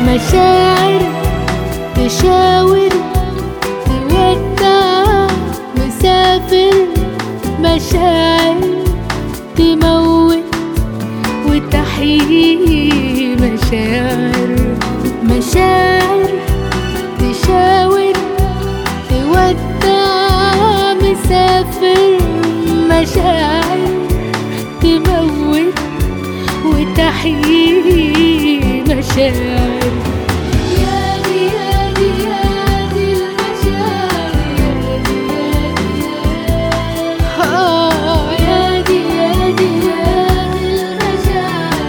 مشاعر تشاور تودع مسافر، مشاعر تموت وتحيي، مشاعر تشاور تودع مسافر، مشاعر تموت وتحيي، مشاعر. يادي يادي يادي المشاعر، يادي يادي يادي المشاعر،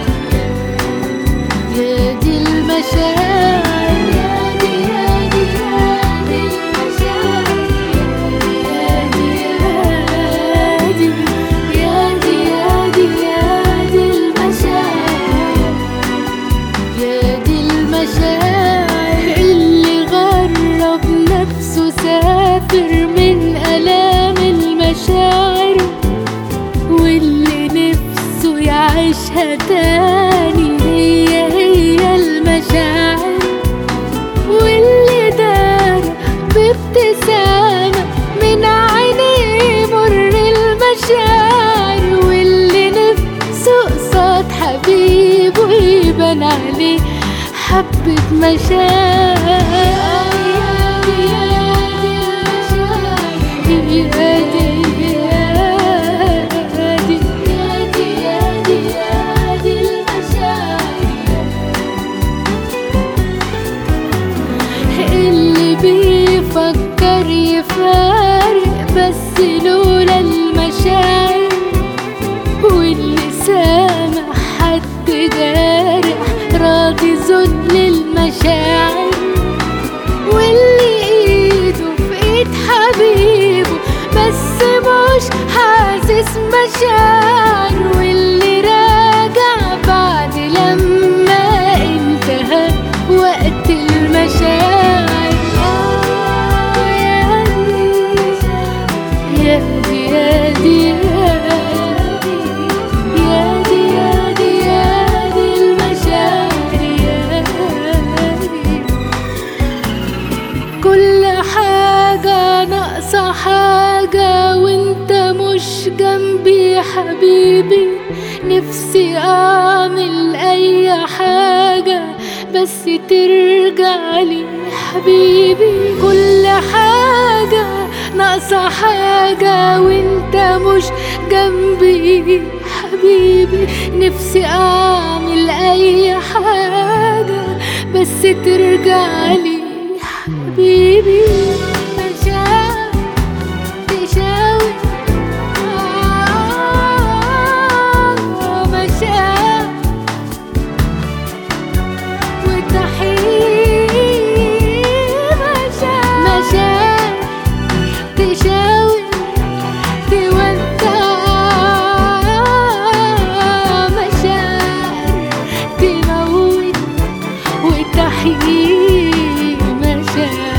يادي المشاعر، يادي يادي يادي المشاعر، يادي يادي يادي يادي يادي المشاعر، يادي المشاعر. اللي غرب نفسه سافر من آلام المشاعر، واللي نفسه يعيشها تاني هي المشاعر، واللي دار بابتسامة من عينيه مر المشاعر، واللي نفسه قصاد حبيبه يبان عليه حبة مشاعر. اللي بيفكر يفارق بس لولا المشاعر، واللي سامع حد جارح راضي ذل المشاعر، واللي ايده في ايد حبيبه بس مش حاسس مشاعر، واللي راجع بعد لما انتهى وقت المشاعر. يادي يادي يادي يادي يادي يادي المشاعر، يادي. كل حاجة ناقصة حاجة وانت مش جنبي حبيبي، نفسي اعمل اي حاجة بس ترجعلي حبيبي. كل حاجة ناقصة حاجة وانت مش جنبي حبيبي، نفسي اعمل اي حاجة بس ترجعلي حبيبي. مشاعر تشاور مشاعر وتحيي، مشاعر تشاور تودع، مشاعر تموت وتحيي، مشاعر.